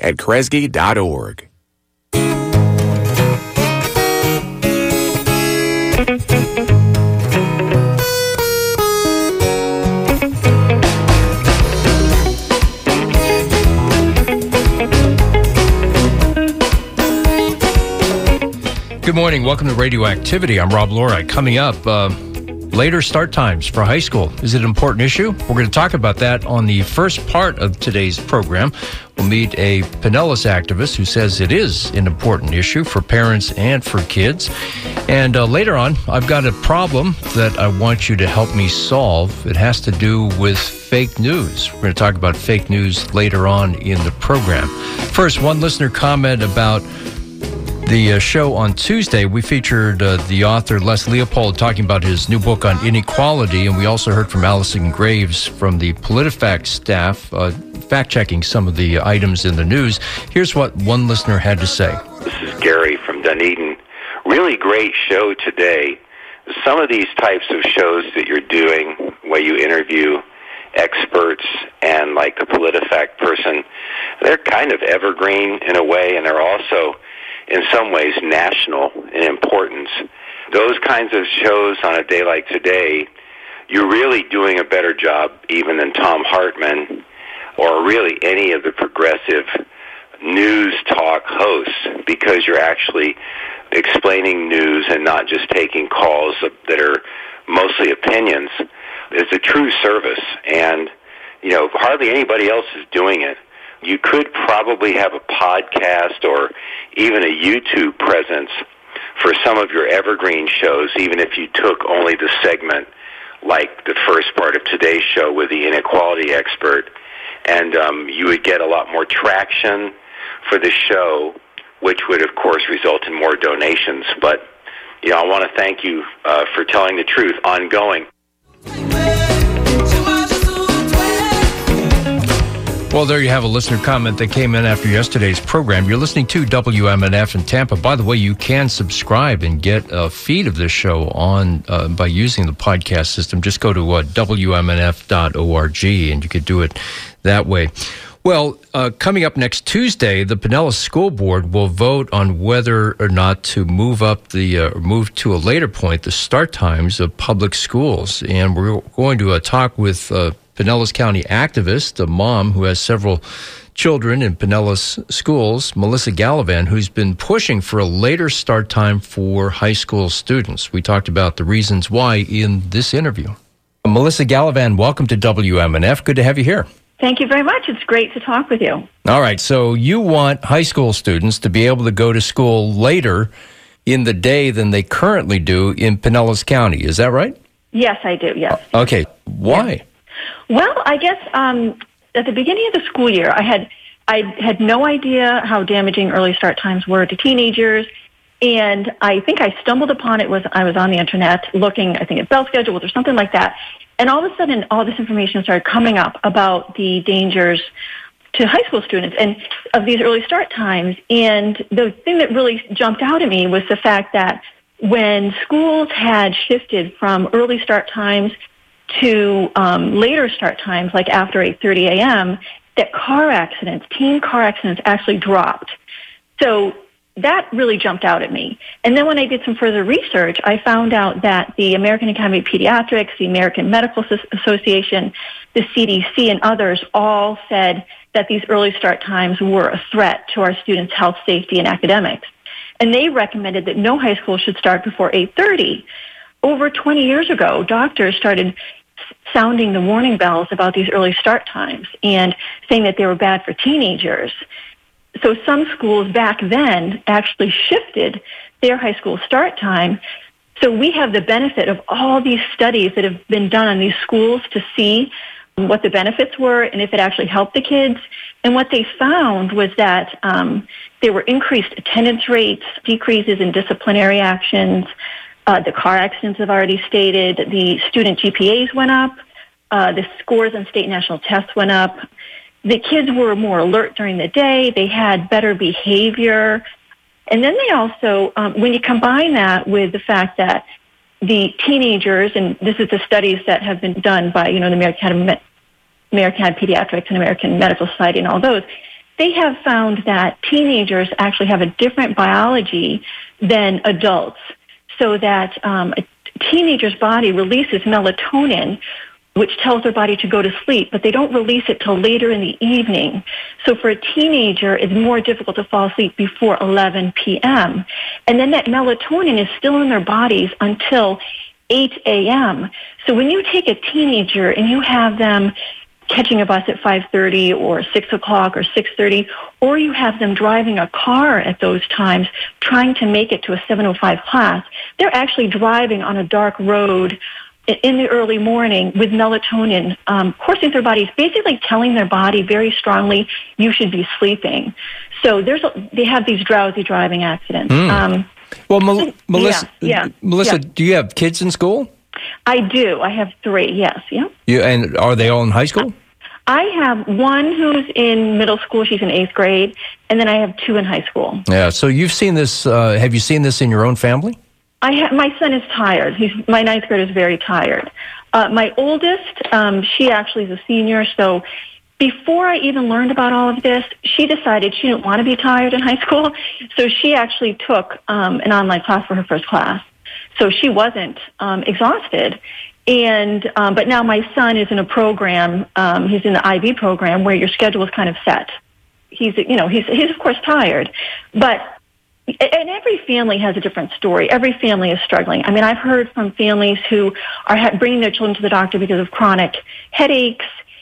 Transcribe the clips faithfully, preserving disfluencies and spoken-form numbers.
at kresge dot org. Good morning. Welcome to Radioactivity. I'm Rob Lorite. Coming up, uh, later start times for high school. Is it an important issue? We're going to talk about that on the first part of today's program. We'll meet a Pinellas activist who says it is an important issue for parents and for kids. And uh, later on, I've got a problem that I want you to help me solve. It has to do with fake news. We're going to talk about fake news later on in the program. First, one listener comment about the uh, show on Tuesday. We featured uh, the author Les Leopold talking about his new book on inequality, and we also heard from Allison Graves from the PolitiFact staff uh, fact-checking some of the items in the news. Here's what one listener had to say. This is Gary from Dunedin. Really great show today. Some of these types of shows that you're doing where you interview experts and like a PolitiFact person, they're kind of evergreen in a way, and they're also in some ways national in importance. Those kinds of shows on a day like today, you're really doing a better job even than Thom Hartmann or really any of the progressive news talk hosts, because you're actually explaining news and not just taking calls that are mostly opinions. It's a true service, and you know, hardly anybody else is doing it. You could probably have a podcast or even a YouTube presence for some of your evergreen shows, even if you took only the segment like the first part of today's show with the inequality expert, and um, you would get a lot more traction for the show, which would, of course, result in more donations. But, you know, I want to thank you uh, for telling the truth ongoing. Well, there you have a listener comment that came in after yesterday's program. You're listening to W M N F in Tampa. By the way, you can subscribe and get a feed of this show on uh, by using the podcast system. Just go to uh, W M N F dot org, and you could do it that way. Well, uh, coming up next Tuesday, the Pinellas School Board will vote on whether or not to move up the uh, move to a later point the start times of public schools, and we're going to uh, talk with Uh, Pinellas County activist, a mom who has several children in Pinellas schools, Melissa Gallivan, who's been pushing for a later start time for high school students. We talked about the reasons why in this interview. Melissa Gallivan, welcome to W M N F. Good to have you here. Thank you very much. It's great to talk with you. All right. So you want high school students to be able to go to school later in the day than they currently do in Pinellas County. Is that right? Yes, I do. Yes. Okay. Why? Yes. Well, I guess um, at the beginning of the school year, I had I had no idea how damaging early start times were to teenagers, and I think I stumbled upon it was I was on the internet looking, I think, at bell schedules or something like that, and all of a sudden, all this information started coming up about the dangers to high school students and of these early start times. And the thing that really jumped out at me was the fact that when schools had shifted from early start times to um, later start times, like after eight thirty a.m., that car accidents, teen car accidents actually dropped. So that really jumped out at me. And then when I did some further research, I found out that the American Academy of Pediatrics, the American Medical Association, the C D C, and others all said that these early start times were a threat to our students' health, safety, and academics. And they recommended that no high school should start before eight thirty. Over twenty years ago, doctors started sounding the warning bells about these early start times and saying that they were bad for teenagers. So some schools back then actually shifted their high school start time. So we have the benefit of all these studies that have been done on these schools to see what the benefits were and if it actually helped the kids. And what they found was that um, there were increased attendance rates, decreases in disciplinary actions. Uh, the car accidents I've already stated. The student G P As went up. Uh, the scores on state and national tests went up. The kids were more alert during the day. They had better behavior. And then they also, um, when you combine that with the fact that the teenagers, and this is the studies that have been done by, you know, the American Academy, American Academy of Pediatrics and American Medical Society and all those, they have found that teenagers actually have a different biology than adults, so that um, a teenager's body releases melatonin, which tells their body to go to sleep, but they don't release it till later in the evening. So for a teenager, it's more difficult to fall asleep before eleven p.m. And then that melatonin is still in their bodies until eight a.m. So when you take a teenager and you have them catching a bus at five thirty or six o'clock or six thirty, or you have them driving a car at those times trying to make it to a seven oh five class, they're actually driving on a dark road in the early morning with melatonin um, coursing through their bodies, basically telling their body very strongly, you should be sleeping. So there's a, they have these drowsy driving accidents. Mm. Um, well, Mel- Melissa, yeah, yeah, Melissa, yeah. do you have kids in school? I do. I have three, yes. Yeah. You, and are they all in high school? I have one who's in middle school. She's in eighth grade. And then I have two in high school. Yeah. So you've seen this. Uh, have you seen this in your own family? I ha- my son is tired. He's my ninth grader is very tired. Uh, my oldest, um, she actually is a senior. So before I even learned about all of this, she decided she didn't want to be tired in high school. So she actually took um, an online class for her first class. So she wasn't um, exhausted. And um, but now my son is in a program. Um, he's in the I B program where your schedule is kind of set. He's you know he's he's of course tired, but. And every family has a different story. Every family is struggling. I mean, I've heard from families who are bringing their children to the doctor because of chronic headaches,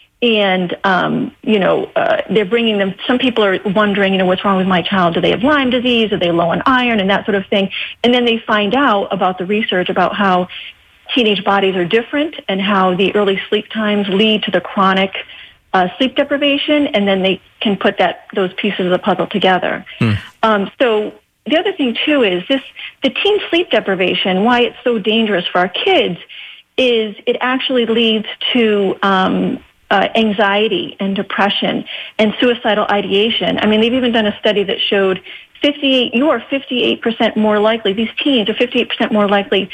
and um, you know, uh, they're bringing them. Some people are wondering, you know, what's wrong with my child? Do they have Lyme disease? Are they low in iron? And that sort of thing. And then they find out about the research about how teenage bodies are different and how the early sleep times lead to the chronic uh, sleep deprivation, and then they can put that those pieces of the puzzle together. Hmm. Um, so. The other thing, too, is this, the teen sleep deprivation, why it's so dangerous for our kids, is it actually leads to um, uh, anxiety and depression and suicidal ideation. I mean, they've even done a study that showed fifty-eight, you are fifty-eight percent more likely, these teens are fifty-eight percent more likely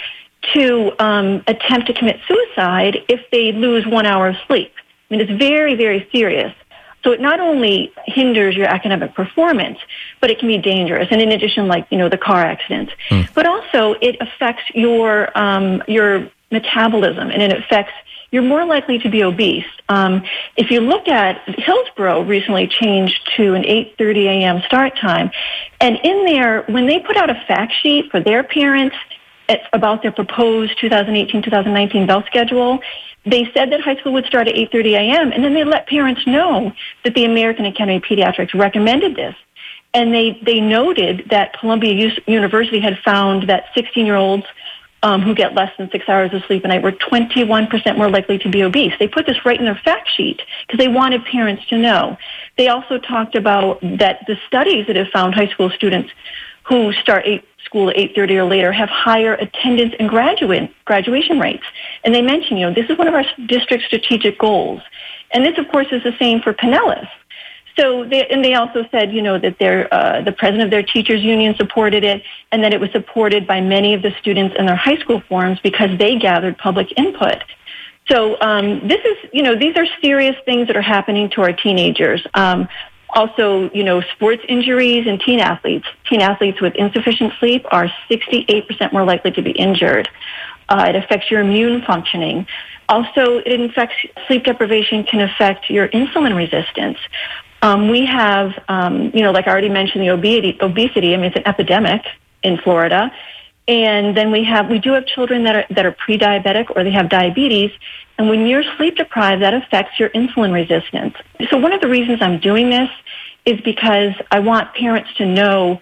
to um, attempt to commit suicide if they lose one hour of sleep. I mean, it's very, very serious. So it not only hinders your academic performance, but it can be dangerous. And in addition, like, you know, the car accidents. Mm. But also it affects your um, your metabolism, and it affects, you're more likely to be obese. Um, if you look at, Hillsborough recently changed to an eight thirty a.m. start time. And in there, when they put out a fact sheet for their parents about their proposed twenty eighteen twenty nineteen bell schedule, they said that high school would start at eight thirty a.m., and then they let parents know that the American Academy of Pediatrics recommended this. And they, they noted that Columbia U- University had found that sixteen-year-olds um, who get less than six hours of sleep a night were twenty-one percent more likely to be obese. They put this right in their fact sheet because they wanted parents to know. They also talked about that the studies that have found high school students who start eight, school at eight thirty or later have higher attendance and graduate, graduation rates. And they mentioned, you know, this is one of our district strategic goals. And this, of course, is the same for Pinellas. So, they, and they also said, you know, that their, uh, the president of their teachers union supported it, and that it was supported by many of the students in their high school forums because they gathered public input. So um, this is, you know, these are serious things that are happening to our teenagers. Um, Also, you know, sports injuries in teen athletes. Teen athletes with insufficient sleep are sixty-eight percent more likely to be injured. Uh, it affects your immune functioning. Also, it affects, sleep deprivation can affect your insulin resistance. Um, we have, um, you know, like I already mentioned, the obesity, obesity. I mean, it's an epidemic in Florida. And then we have, we do have children that are, that are pre-diabetic or they have diabetes. And when you're sleep deprived, that affects your insulin resistance. So one of the reasons I'm doing this is because I want parents to know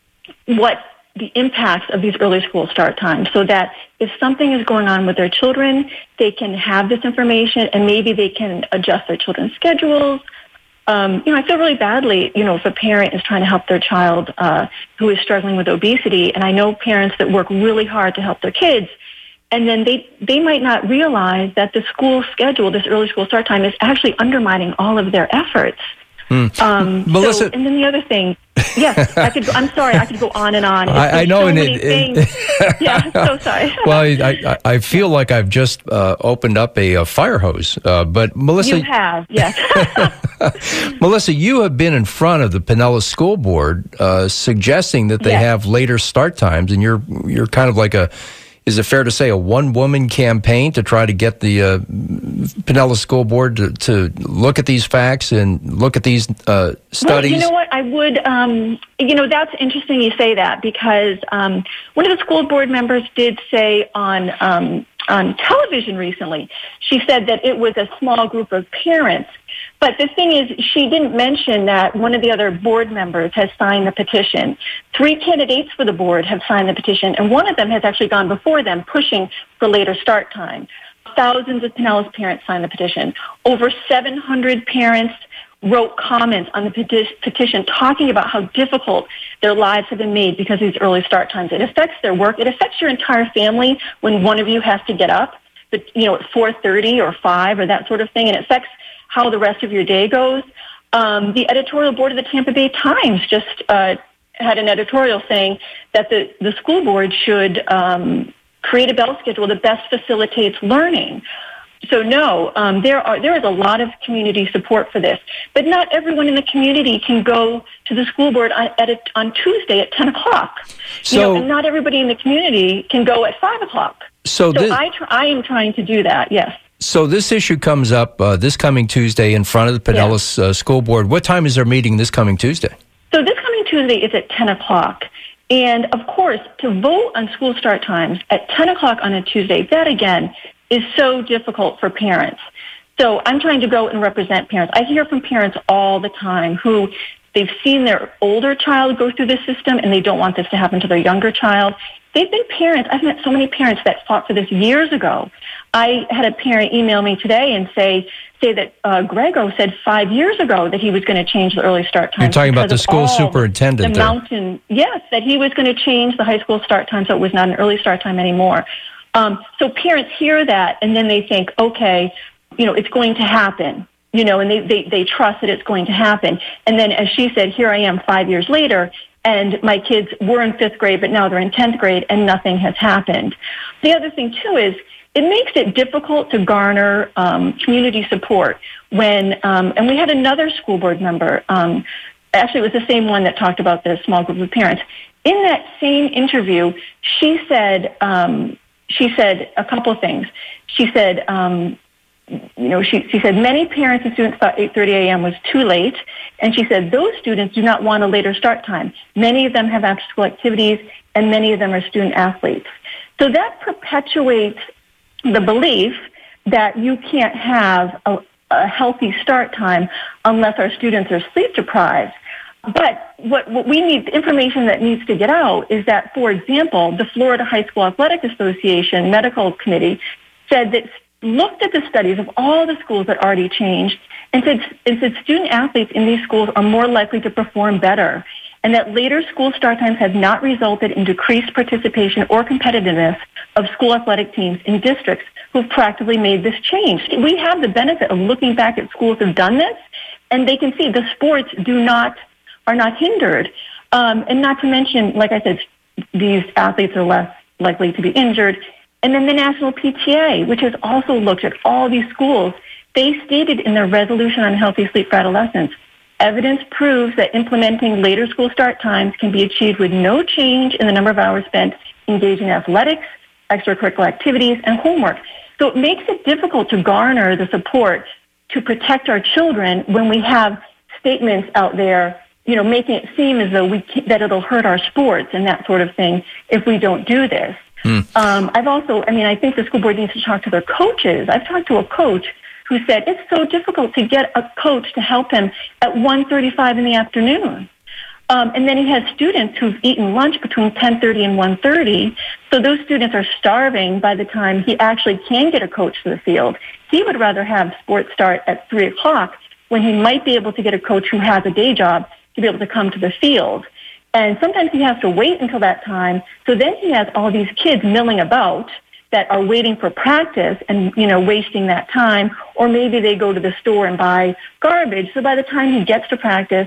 what the impacts of these early school start times, so that if something is going on with their children, they can have this information and maybe they can adjust their children's schedules. Um, you know, I feel really badly, you know, if a parent is trying to help their child uh, who is struggling with obesity, and I know parents that work really hard to help their kids, and then they, they might not realize that the school schedule, this early school start time, is actually undermining all of their efforts. Mm. Um, Melissa, so, and then the other thing, Yes, I could. Go, I'm sorry, I could go on and on. I, I know, so and many it, things. it yeah, so sorry. Well, I, I, I feel like I've just uh, opened up a, a fire hose. Uh, but Melissa, you have, yes. Melissa, you have been in front of the Pinellas School Board, uh, suggesting that they yes. have later start times, and you're you're kind of like a. Is it fair to say a one-woman campaign to try to get the uh, Pinellas School Board to, to look at these facts and look at these uh, studies? Well, you know what? I would, um, you know, that's interesting you say that because um, one of the school board members did say on um, on television recently, she said that it was a small group of parents. But the thing is, she didn't mention that one of the other board members has signed the petition. Three candidates for the board have signed the petition, and one of them has actually gone before them, pushing for later start time. Thousands of Pinellas parents signed the petition. Over seven hundred parents wrote comments on the peti- petition talking about how difficult their lives have been made because of these early start times. It affects their work. It affects your entire family when one of you has to get up, but, you know, at four thirty or five or that sort of thing, and it affects how the rest of your day goes. Um, the editorial board of the Tampa Bay Times just uh, had an editorial saying that the, the school board should um, create a bell schedule that best facilitates learning. So no, um, there are there is a lot of community support for this, but not everyone in the community can go to the school board on, at a, on Tuesday at ten o'clock. So, you know, and not everybody in the community can go at five o'clock. So, so this, I tr- I am trying to do that. Yes. So this issue comes up uh, this coming Tuesday in front of the Pinellas yeah. uh, School Board. What time is their meeting this coming Tuesday? So this coming Tuesday is at ten o'clock. And, of course, to vote on school start times at ten o'clock on a Tuesday, that, again, is so difficult for parents. So I'm trying to go and represent parents. I hear from parents all the time who they've seen their older child go through this system and they don't want this to happen to their younger child. They've been parents. I've met so many parents that fought for this years ago. I had a parent email me today and say say that uh, Grego said five years ago that he was going to change the early start time. You're talking about the school superintendent. The mountain, yes, that he was going to change the high school start time so it was not an early start time anymore. Um, so parents hear that and then they think, okay, you know, it's going to happen. You know, and they, they, they trust that it's going to happen. And then, as she said, here I am five years later, and my kids were in fifth grade, but now they're in tenth grade, and nothing has happened. The other thing, too, is it makes it difficult to garner um, community support when, um, and we had another school board member, um, actually it was the same one that talked about the small group of parents. In that same interview, she said, um, she said a couple of things. She said, um, you know, she, she said many parents and students thought eight thirty a.m. was too late. And she said those students do not want a later start time. Many of them have after-school activities, and many of them are student athletes. So that perpetuates the belief that you can't have a, a healthy start time unless our students are sleep deprived. But what, what we need, the information that needs to get out is that, for example, the Florida High School Athletic Association Medical Committee said that looked at the studies of all the schools that already changed and said, and said student athletes in these schools are more likely to perform better, and that later school start times have not resulted in decreased participation or competitiveness of school athletic teams in districts who've practically made this change. We have the benefit of looking back at schools that have done this, and they can see the sports do not are not hindered. Um, and not to mention, like I said, these athletes are less likely to be injured. And then the National P T A, which has also looked at all these schools, they stated in their resolution on healthy sleep for adolescents, evidence proves that implementing later school start times can be achieved with no change in the number of hours spent engaging in athletics, extracurricular activities, and homework. So it makes it difficult to garner the support to protect our children when we have statements out there, you know, making it seem as though we that it'll hurt our sports and that sort of thing if we don't do this. Hmm. Um, I've also, I mean, I think the school board needs to talk to their coaches. I've talked to a coach who said it's so difficult to get a coach to help him at one thirty-five in the afternoon. Um, and then he has students who've eaten lunch between ten thirty and one thirty. So those students are starving by the time he actually can get a coach to the field. He would rather have sports start at three o'clock when he might be able to get a coach who has a day job to be able to come to the field. And sometimes he has to wait until that time. So then he has all these kids milling about that are waiting for practice and, you know, wasting that time. Or maybe they go to the store and buy garbage. So by the time he gets to practice,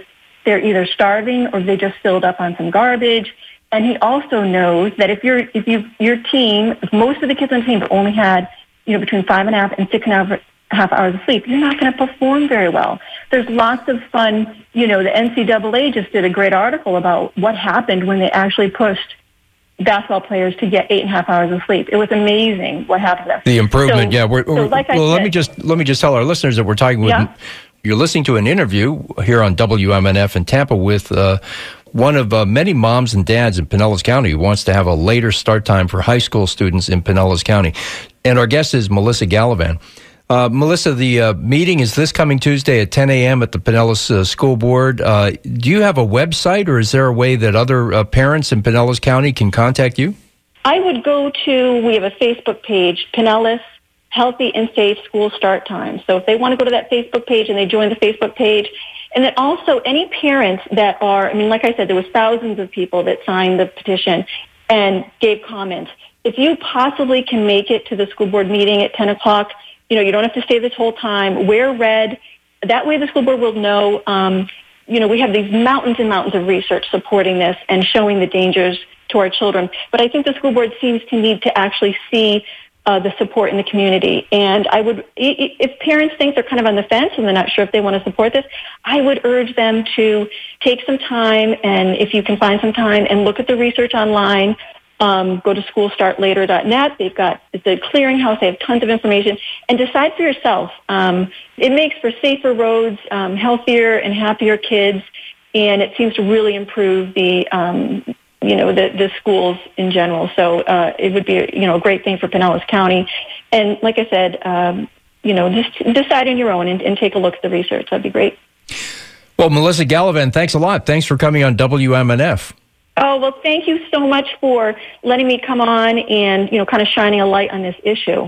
they're either starving or they just filled up on some garbage. And he also knows that if you're, if you, your team, if most of the kids on the team only had, you know, between five and a half and six and a half, half hours of sleep, you're not going to perform very well. There's lots of fun, you know, the N C double A just did a great article about what happened when they actually pushed basketball players to get eight and a half hours of sleep. It was amazing what happened there. The improvement, so, yeah. We're, so like well, I let said, me just let me just tell our listeners that we're talking with. Yeah. You're listening to an interview here on W M N F in Tampa with uh, one of uh, many moms and dads in Pinellas County who wants to have a later start time for high school students in Pinellas County. And our guest is Melissa Gallivan. Uh, Melissa, the uh, meeting is this coming Tuesday at ten a.m. at the Pinellas uh, School Board. Uh, do you have a website, or is there a way that other uh, parents in Pinellas County can contact you? I would go to, we have a Facebook page, Pinellas Healthy and Safe School Start Time. So if they want to go to that Facebook page and they join the Facebook page, and then also any parents that are, I mean, like I said, there was thousands of people that signed the petition and gave comments. If you possibly can make it to the school board meeting at ten o'clock, you know, you don't have to stay this whole time. Wear red. That way the school board will know, um, you know, we have these mountains and mountains of research supporting this and showing the dangers to our children. But I think the school board seems to need to actually see uh, the support in the community. And I would, if parents think they're kind of on the fence and they're not sure if they want to support this, I would urge them to take some time, and if you can find some time, and look at the research online. Um, go to school start later dot net. They've got the clearinghouse. They have tons of information. And decide for yourself. Um, it makes for safer roads, um, healthier and happier kids, and it seems to really improve the, um, you know, the, the schools in general. So uh, it would be, you know, a great thing for Pinellas County. And like I said, um, you know, just decide on your own and, and take a look at the research. That'd be great. Well, Melissa Gallivan, thanks a lot. Thanks for coming on W M N F. Oh, well, thank you so much for letting me come on and, you know, kind of shining a light on this issue.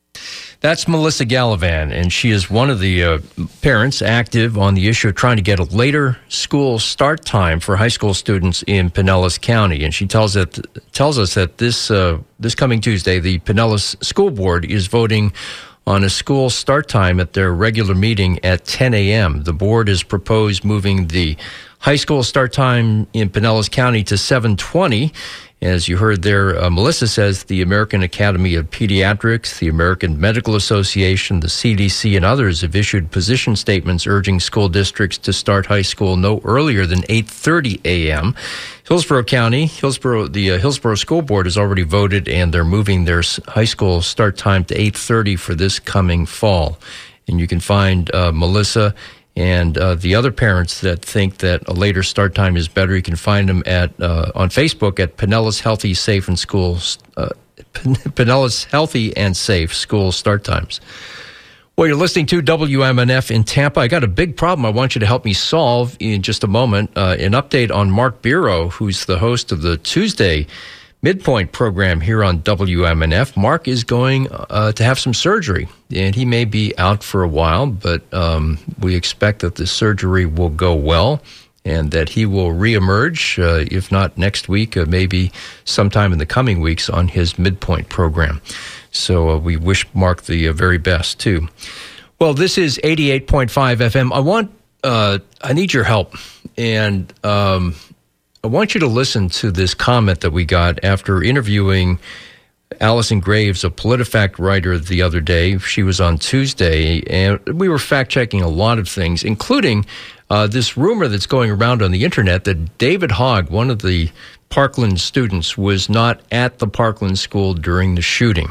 That's Melissa Gallivan, and she is one of the uh, parents active on the issue of trying to get a later school start time for high school students in Pinellas County. And she tells it tells us that this uh, this coming Tuesday, the Pinellas School Board is voting on a school start time at their regular meeting at ten a.m. The board has proposed moving the high school start time in Pinellas County to seven twenty. As you heard there, uh, Melissa says the American Academy of Pediatrics, the American Medical Association, the C D C, and others have issued position statements urging school districts to start high school no earlier than eight thirty a.m. Hillsborough County, Hillsborough, the uh, Hillsborough School Board has already voted, and they're moving their high school start time to eight thirty for this coming fall. And you can find uh, Melissa and uh, the other parents that think that a later start time is better. You can find them at uh, on Facebook at Pinellas Healthy, Safe, and Schools. Uh, Pinellas Healthy and Safe School Start Times. Well, you're listening to W M N F in Tampa. I got a big problem I want you to help me solve in just a moment. Uh, an update on Mark Biro, who's the host of the Tuesday Midpoint program here on W M N F. Mark is going uh, to have some surgery, and he may be out for a while, but um, we expect that the surgery will go well and that he will reemerge, uh, if not next week, uh, maybe sometime in the coming weeks on his Midpoint program. So uh, we wish Mark the uh, very best, too. Well, this is eighty-eight point five F M. I want, uh, I need your help, and um, I want you to listen to this comment that we got after interviewing Allison Graves, a PolitiFact writer, the other day. She was on Tuesday, and we were fact-checking a lot of things, including uh, this rumor that's going around on the internet that David Hogg, one of the Parkland students, was not at the Parkland school during the shooting.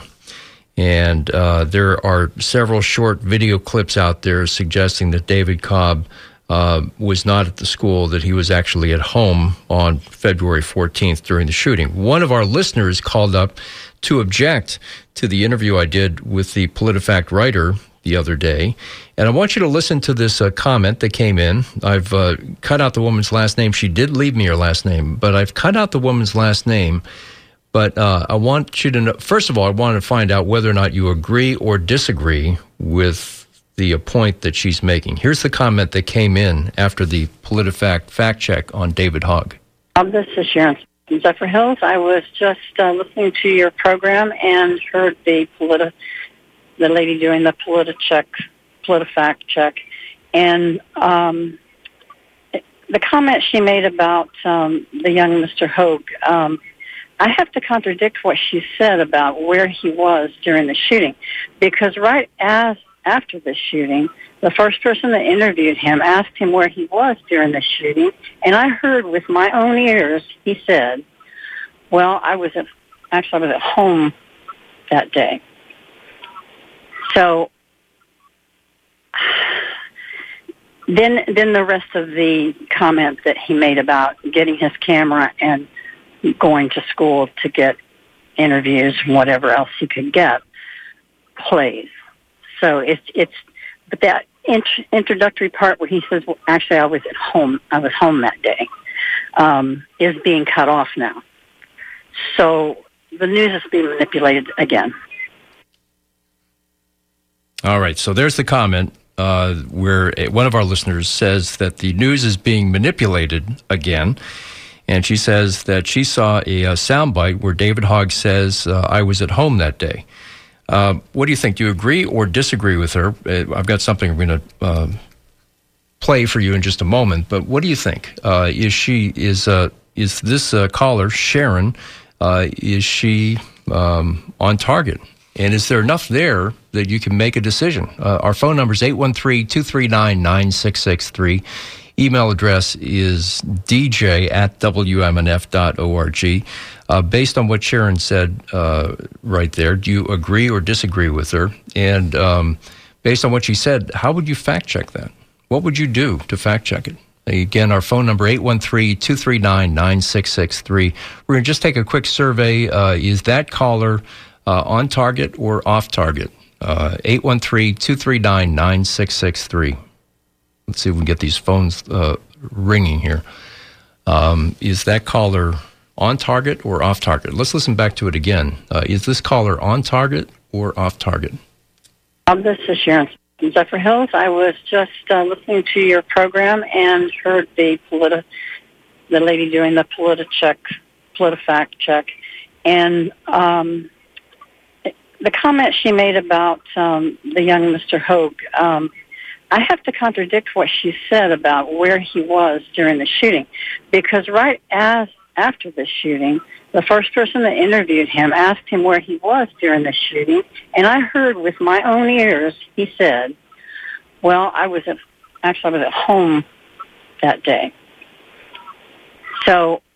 And uh, there are several short video clips out there suggesting that David Cobb uh, was not at the school, that he was actually at home on February fourteenth during the shooting. One of our listeners called up to object to the interview I did with the PolitiFact writer the other day. And I want you to listen to this uh, comment that came in. I've uh, cut out the woman's last name. She did leave me her last name, but I've cut out the woman's last name. But uh, I want you to know, first of all, I want to find out whether or not you agree or disagree with the point that she's making. Here's the comment that came in after the PolitiFact fact check on David Hogg. Um, this is Sharon from Zephyr Hills. I was just uh, listening to your program and heard the politi- the lady doing the PolitiCheck, PolitiFact check, and um, the comment she made about um, the young Mister Hoke, um, I have to contradict what she said about where he was during the shooting, because right as after the shooting, the first person that interviewed him asked him where he was during the shooting, and I heard with my own ears he said, well, I was at, actually I was at home that day. So then then the rest of the comment that he made about getting his camera and going to school to get interviews and whatever else he could get plays. So it's, it's but that int- introductory part where he says, well, actually, I was at home, I was home that day, um, is being cut off now. So the news is being manipulated again. All right, so there's the comment uh, where one of our listeners says that the news is being manipulated again, and she says that she saw a, a soundbite where David Hogg says, uh, I was at home that day. Uh, what do you think? Do you agree or disagree with her? Uh, I've got something I'm going to uh, play for you in just a moment, but what do you think? Uh, is she, is uh, is this uh, caller, Sharon, uh, is she um, on target? And is there enough there that you can make a decision? Uh, our phone number is eight one three, two three nine, nine six six three. Email address is d j at w m n f dot org. Uh, based on what Sharon said uh, right there, do you agree or disagree with her? And um, based on what she said, how would you fact check that? What would you do to fact check it? Again, our phone number, eight one three, two three nine, nine six six three. We're going to just take a quick survey. Uh, is that caller uh, on target or off target? Uh, eight one three, two three nine, nine six six three. Let's see if we can get these phones uh, ringing here. Um, is that caller on target or off target? Let's listen back to it again. Uh, is this caller on target or off target? Um, this is Sharon from Zephyr Hills. I was just uh, listening to your program and heard the politi- the lady doing the PolitiCheck, PolitiFact check, and um, the comment she made about um, the young Mister Hoke. Um, I have to contradict what she said about where he was during the shooting, because right as after the shooting, the first person that interviewed him asked him where he was during the shooting, and I heard with my own ears he said, well, I was at, actually I was at home that day. So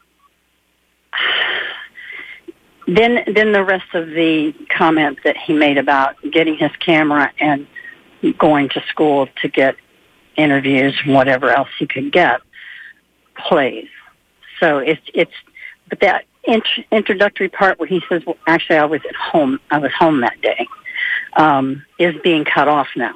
then then the rest of the comment that he made about getting his camera and going to school to get interviews and whatever else he could get plays. So it's, it's, but that int- introductory part where he says, well, actually, I was at home, I was home that day, um, is being cut off now.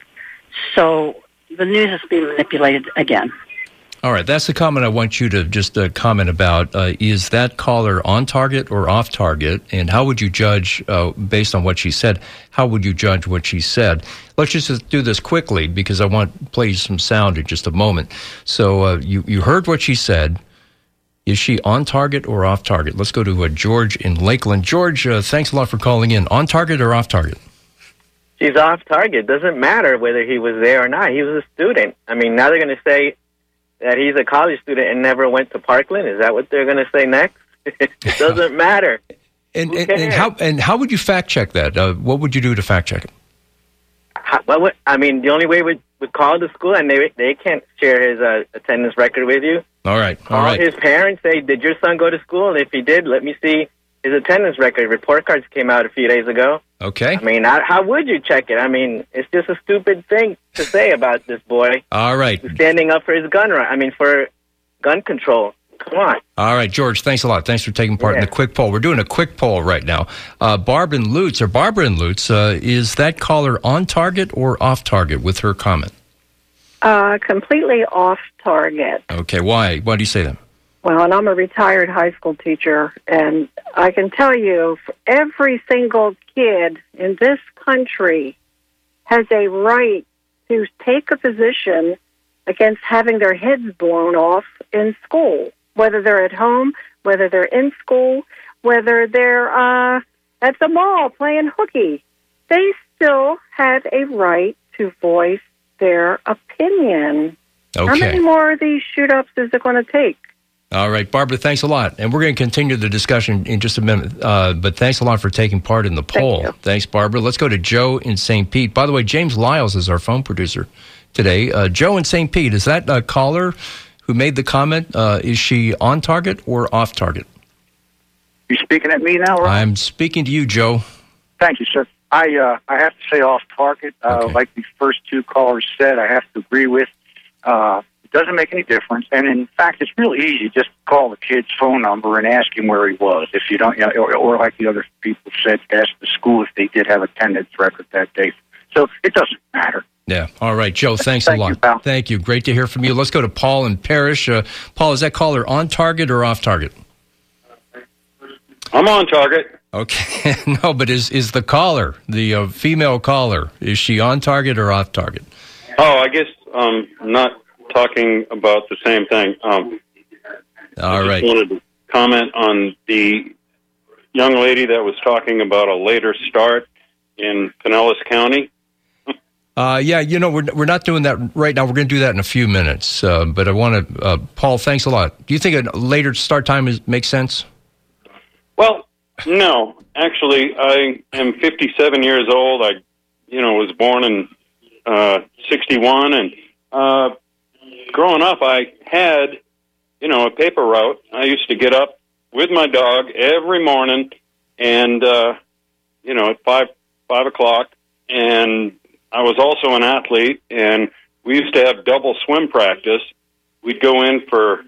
So the news is being manipulated again. All right, that's the comment I want you to just uh, comment about. Uh, is that caller on target or off target? And how would you judge, uh, based on what she said, how would you judge what she said? Let's just do this quickly because I want to play you some sound in just a moment. So uh, you, you heard what she said. Is she on target or off target? Let's go to uh, George in Lakeland. George, uh, thanks a lot for calling in. On target or off target? She's off target. Doesn't matter whether he was there or not. He was a student. I mean, now they're going to say that he's a college student and never went to Parkland? Is that what they're going to say next? It doesn't matter. And, and, and how and how would you fact check that? Uh, what would you do to fact check it? How, well, what, I mean, the only way we would call the school, and they they can't share his uh, attendance record with you. All right, all Call right. his parents, say, did your son go to school? And if he did, let me see his attendance record. Report cards came out a few days ago. Okay. I mean, I, how would you check it? I mean, it's just a stupid thing to say about this boy. All right. Standing up for his gun right. I mean, for gun control. Come on. All right, George, thanks a lot. Thanks for taking part yeah. in the quick poll. We're doing a quick poll right now. Uh, Barb in Lutz, or Barbara in Lutz, uh, is that caller on target or off target with her comment? Uh, completely off target. Okay, why? Why do you say that? Well, and I'm a retired high school teacher, and I can tell you, every single kid in this country has a right to take a position against having their heads blown off in school, whether they're at home, whether they're in school, whether they're uh, at the mall playing hooky. They still have a right to voice their opinion. Okay. How many more of these shoot-ups is it going to take? All right, Barbara, thanks a lot. And we're going to continue the discussion in just a minute. Uh, but thanks a lot for taking part in the poll. Thank Thanks, Barbara. Let's go to Joe in Saint Pete. By the way, James Lyles is our phone producer today. Uh, Joe in Saint Pete, is that a caller who made the comment? Uh, is she on target or off target? You speaking at me now, Ron? I'm speaking to you, Joe. Thank you, sir. I uh, I have to say off target. Uh, Okay. Like the first two callers said, I have to agree with. Uh, it doesn't make any difference, and in fact, it's really easy. Just call the kid's phone number and ask him where he was. If you don't, you know, or, or like the other people said, ask the school if they did have attendance record that day. So it doesn't matter. Yeah. All right, Joe, thanks Thank a lot. you, pal. Thank you. Great to hear from you. Let's go to Paul in Parrish. Uh, Paul, is that caller on target or off target? I'm on target. Okay. No, but is is the caller, the uh, female caller, is she on target or off target? Oh, I guess um, I'm not talking about the same thing. Um, All I right. just wanted to comment on the young lady that was talking about a later start in Pinellas County. Uh, yeah, you know, we're we're not doing that right now. We're going to do that in a few minutes. Uh, but I want to, uh, Paul, thanks a lot. Do you think a later start time is, makes sense? Well, no. Actually, I am fifty-seven years old. I, you know, was born in uh, sixty-one, and uh, growing up, I had, you know, a paper route. I used to get up with my dog every morning, and uh, you know, at five five o'clock, and I was also an athlete, and we used to have double swim practice. We'd go in for,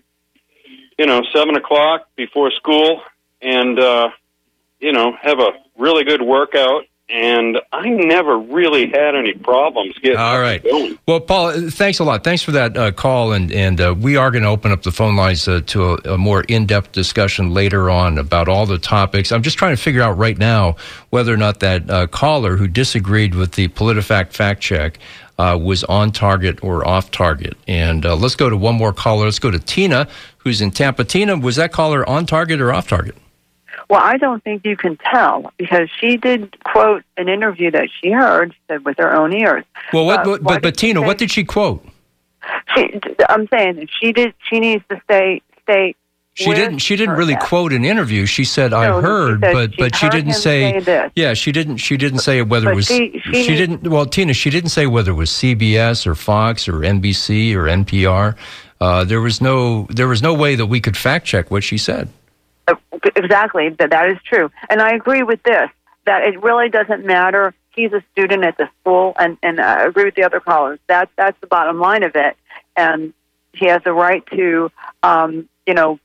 you know, seven o'clock before school, and uh, you know, have a really good workout. And I never really had any problems getting All right. going. Well, Paul, thanks a lot. Thanks for that uh, call, and and uh, we are going to open up the phone lines uh, to a, a more in-depth discussion later on about all the topics. I'm just trying to figure out right now whether or not that uh, caller who disagreed with the PolitiFact fact check uh, was on target or off target. And uh, let's go to one more caller. Let's go to Tina, who's in Tampa. Tina, was that caller on target or off target? Well, I don't think you can tell because she did quote an interview that she heard, said with her own ears. Well, what, Uh, but, why but, but did she Tina, say- what did she quote? She, I'm saying that she did. She needs to stay. Stay. She with didn't. She didn't her really dad. quote an interview. She said, "I No, she heard," said but she but she heard didn't him say. say this. Yeah, she didn't. She didn't say whether it But was. she- she- she didn't. Well, Tina, she didn't say whether it was C B S or Fox or N B C or N P R. Uh, there was no. There was no way that we could fact check what she said. Uh, Exactly. That that is true, and I agree with this. That it really doesn't matter. He's a student at the school, and and I agree with the other callers. That's that's the bottom line of it, and he has the right to, um, you know,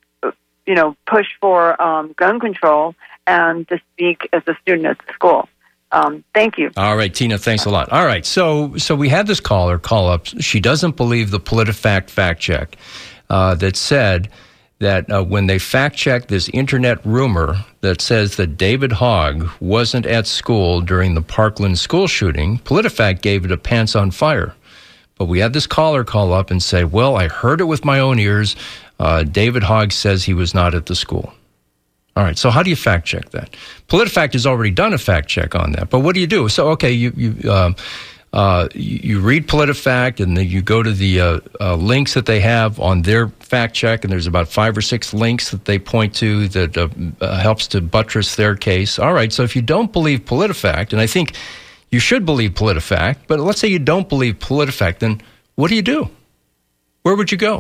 you know, push for um, gun control and to speak as a student at the school. Um, thank you. All right, Tina, thanks a lot. All right, so so we had this caller call up. She doesn't believe the PolitiFact fact check uh, that said that uh, when they fact-checked this internet rumor that says that David Hogg wasn't at school during the Parkland school shooting, PolitiFact gave it a pants on fire. But we had this caller call up and say, well, I heard it with my own ears. Uh, David Hogg says he was not at the school. All right, so how do you fact-check that? PolitiFact has already done a fact-check on that, but what do you do? So, okay, you... you um, Uh, you, you read PolitiFact, and then you go to the uh, uh, links that they have on their fact check, and there's about five or six links that they point to that uh, uh, helps to buttress their case. All right, so if you don't believe PolitiFact, and I think you should believe PolitiFact, but let's say you don't believe PolitiFact, then what do you do? Where would you go?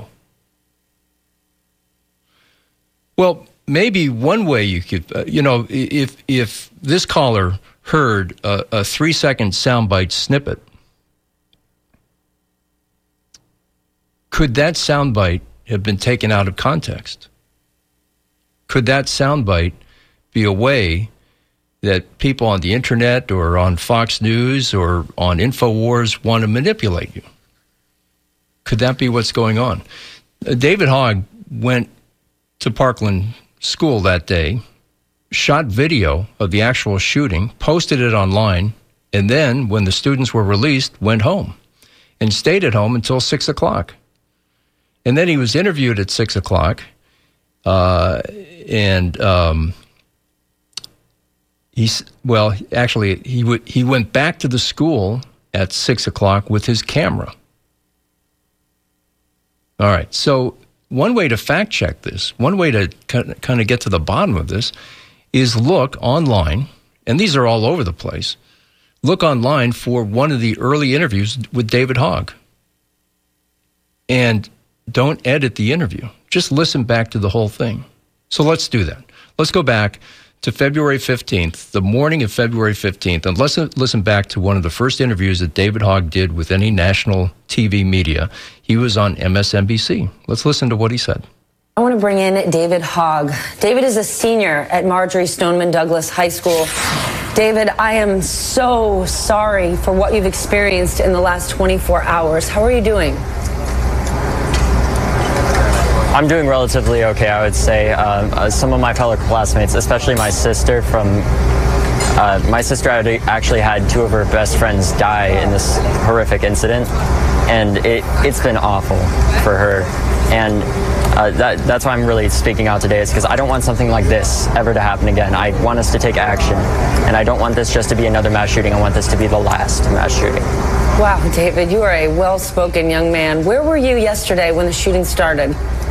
Well, maybe one way you could, uh, you know, if if this caller heard a, a three-second soundbite snippet, could that soundbite have been taken out of context? Could that soundbite be a way that people on the internet or on Fox News or on InfoWars want to manipulate you? Could that be what's going on? Uh, David Hogg went to Parkland School that day, shot video of the actual shooting, posted it online, and then, when the students were released, went home and stayed at home until six o'clock. And then he was interviewed at six o'clock, uh, and um, he's well, actually, he w- he went back to the school at six o'clock with his camera. All right. So one way to fact check this, one way to kind of get to the bottom of this is look online, and these are all over the place. Look online for one of the early interviews with David Hogg. And don't edit the interview. Just listen back to the whole thing. So let's do that. Let's go back to February fifteenth, the morning of February fifteenth, and let's listen back to one of the first interviews that David Hogg did with any national T V media. He was on M S N B C. Let's listen to what he said. I want to bring in David Hogg. David is a senior at Marjory Stoneman Douglas High School. David, I am so sorry for what you've experienced in the last twenty-four hours. How are you doing? I'm doing relatively okay, I would say. Um, uh, some of my fellow classmates, especially my sister from, uh, my sister actually had two of her best friends die in this horrific incident, and it, it's been awful for her. And uh, that, that's why I'm really speaking out today, is because I don't want something like this ever to happen again. I want us to take action, and I don't want this just to be another mass shooting. I want this to be the last mass shooting. Wow, David, you are a well-spoken young man. Where were you yesterday when the shooting started?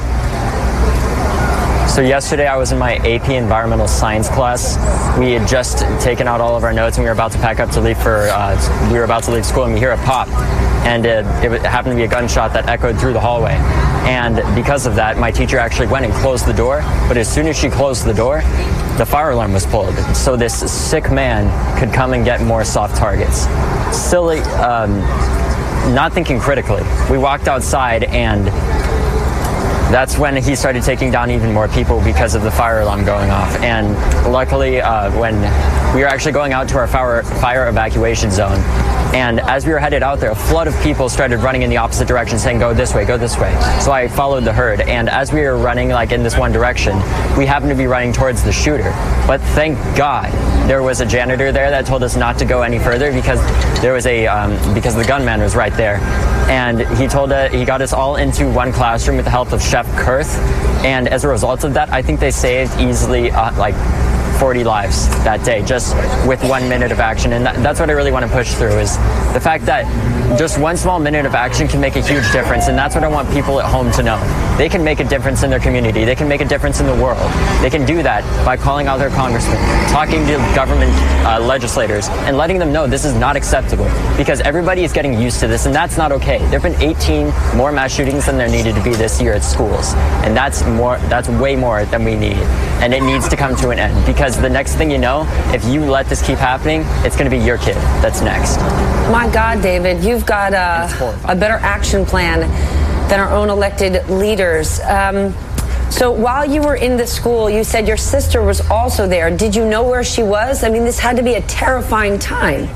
So yesterday I was in my A P Environmental Science class. We had just taken out all of our notes and we were about to pack up to leave for, uh, we were about to leave school, and we hear a pop. And it, it happened to be a gunshot that echoed through the hallway. And because of that, my teacher actually went and closed the door. But as soon as she closed the door, the fire alarm was pulled. So this sick man could come and get more soft targets. Silly, um, not thinking critically. We walked outside, and that's when he started taking down even more people because of the fire alarm going off. And luckily, uh, when we were actually going out to our fire, fire evacuation zone, and as we were headed out there, a flood of people started running in the opposite direction, saying, go this way, go this way. So I followed the herd, and as we were running like in this one direction, we happened to be running towards the shooter. But thank God there was a janitor there that told us not to go any further, because there was a um, because the gunman was right there. And he told uh, he got us all into one classroom with the help of Chef Kurth. And as a result of that, I think they saved easily uh, like forty lives that day, just with one minute of action. And that, that's what I really want to push through, is the fact that just one small minute of action can make a huge difference. And that's what I want people at home to know. They can make a difference in their community. They can make a difference in the world. They can do that by calling out their congressmen, talking to government uh, legislators, and letting them know this is not acceptable, because everybody is getting used to this, and that's not okay. There have been eighteen more mass shootings than there needed to be this year at schools, and that's more. That's way more than we need, and it needs to come to an end, because the next thing you know, if you let this keep happening, it's going to be your kid that's next. My God, David, you've got a, a better action plan than our own elected leaders. Um, so while you were in the school, you said your sister was also there. Did you know where she was? I mean, this had to be a terrifying time.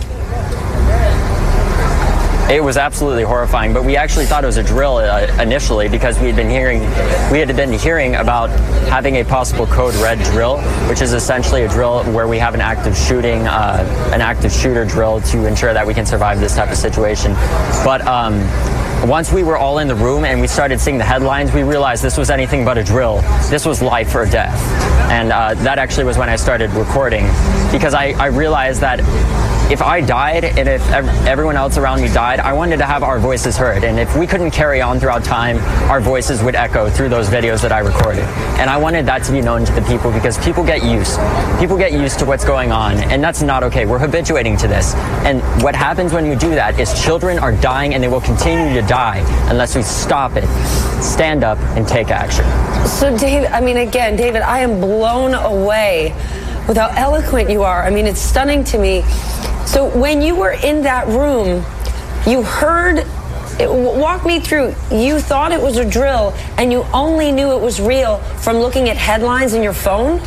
It was absolutely horrifying, but we actually thought it was a drill uh, initially, because we had been hearing we had been hearing about having a possible code red drill, which is essentially a drill where we have an active shooting, uh, an active shooter drill to ensure that we can survive this type of situation. But um, once we were all in the room and we started seeing the headlines, we realized this was anything but a drill. This was life or death. And uh, that actually was when I started recording, because I, I realized that if I died and if everyone else around me died, I wanted to have our voices heard. And if we couldn't carry on throughout time, our voices would echo through those videos that I recorded. And I wanted that to be known to the people, because people get used. People get used to what's going on, and that's not okay. We're habituating to this. And what happens when you do that is children are dying, and they will continue to die unless we stop it, stand up, and take action. So, Dave, I mean, again, David, I am blown away with how eloquent you are. I mean, it's stunning to me. So when you were in that room, you heard, walk me through, you thought it was a drill, and you only knew it was real from looking at headlines in your phone?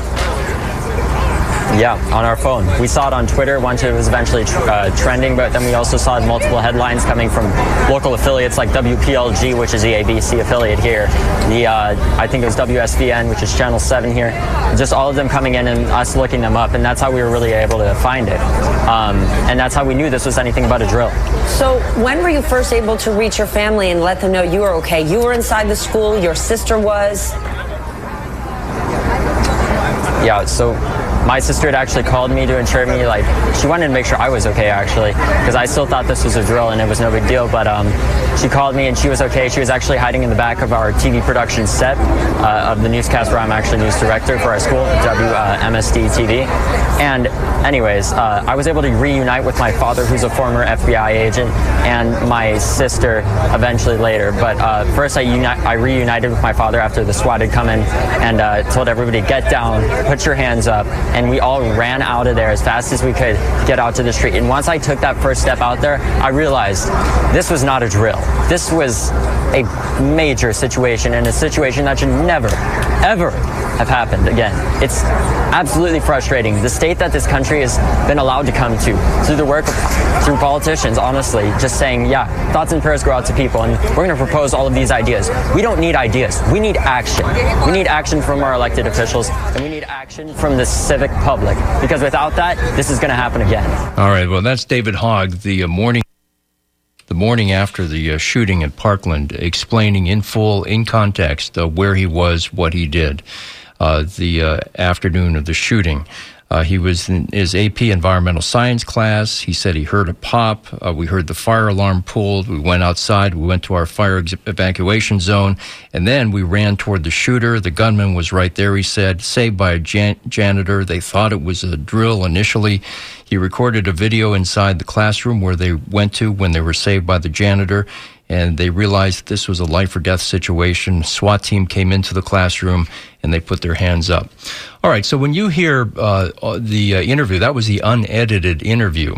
Yeah, on our phone. We saw it on Twitter once it was eventually tr- uh, trending, but then we also saw multiple headlines coming from local affiliates like W P L G, which is the A B C affiliate here. The uh, I think it was W S V N, which is Channel seven here. Just all of them coming in and us looking them up, and that's how we were really able to find it. Um, and that's how we knew this was anything but a drill. So when were you first able to reach your family and let them know you were okay? You were inside the school, your sister was? Yeah, so my sister had actually called me to ensure me, like, she wanted to make sure I was okay, actually, because I still thought this was a drill and it was no big deal. But um, she called me and she was okay. She was actually hiding in the back of our T V production set uh, of the newscast where I'm actually news director for our school, W M S D T V. And anyways, uh, I was able to reunite with my father, who's a former F B I agent, and my sister eventually later. But uh, first I, uni- I reunited with my father after the SWAT had come in and uh, told everybody, get down, put your hands up. And we all ran out of there as fast as we could get out to the street. And once I took that first step out there, I realized this was not a drill. This was a major situation, and a situation that should never, ever have happened again. It's absolutely frustrating. The state that this country has been allowed to come to through the work of, through politicians, honestly, just saying, yeah, thoughts and prayers go out to people, and we're going to propose all of these ideas. We don't need ideas. We need action. We need action from our elected officials, and we need action from the civic public, because without that, this is going to happen again. All right, well, that's David Hogg, the uh, morning the morning after the uh, shooting at Parkland, explaining in full, in context, uh, where he was, what he did. Uh, the uh, afternoon of the shooting. Uh, he was in his A P environmental science class. He said he heard a pop. Uh, we heard the fire alarm pulled. We went outside. We went to our fire ex- evacuation zone. And then we ran toward the shooter. The gunman was right there, he said, saved by a jan- janitor. They thought it was a drill initially. He recorded a video inside the classroom where they went to when they were saved by the janitor. And they realized this was a life or death situation. SWAT team came into the classroom and they put their hands up. All right, so when you hear uh, the uh, interview, that was the unedited interview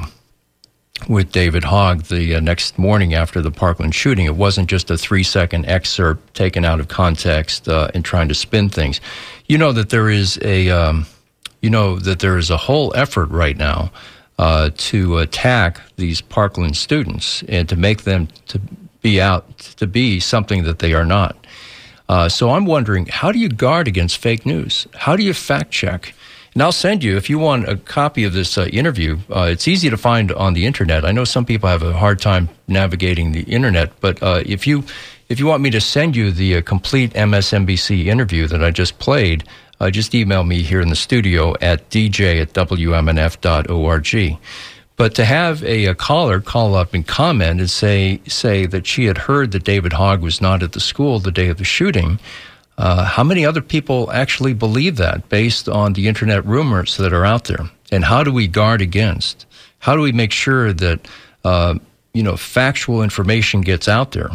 with David Hogg the uh, next morning after the Parkland shooting. It wasn't just a three-second excerpt taken out of context uh, and trying to spin things. You know that there is a, um, you know that there is a whole effort right now uh, to attack these Parkland students and to make them to be out to be something that they are not. Uh, so I'm wondering, how do you guard against fake news? How do you fact check? And I'll send you, if you want a copy of this uh, interview, uh, it's easy to find on the internet. I know some people have a hard time navigating the internet, but uh, if you if you want me to send you the uh, complete M S N B C interview that I just played, uh, just email me here in the studio at d j at w m n f dot org. But to have a, a caller call up and comment and say say that she had heard that David Hogg was not at the school the day of the shooting, uh, how many other people actually believe that based on the internet rumors that are out there? And how do we guard against? How do we make sure that uh, you know factual information gets out there?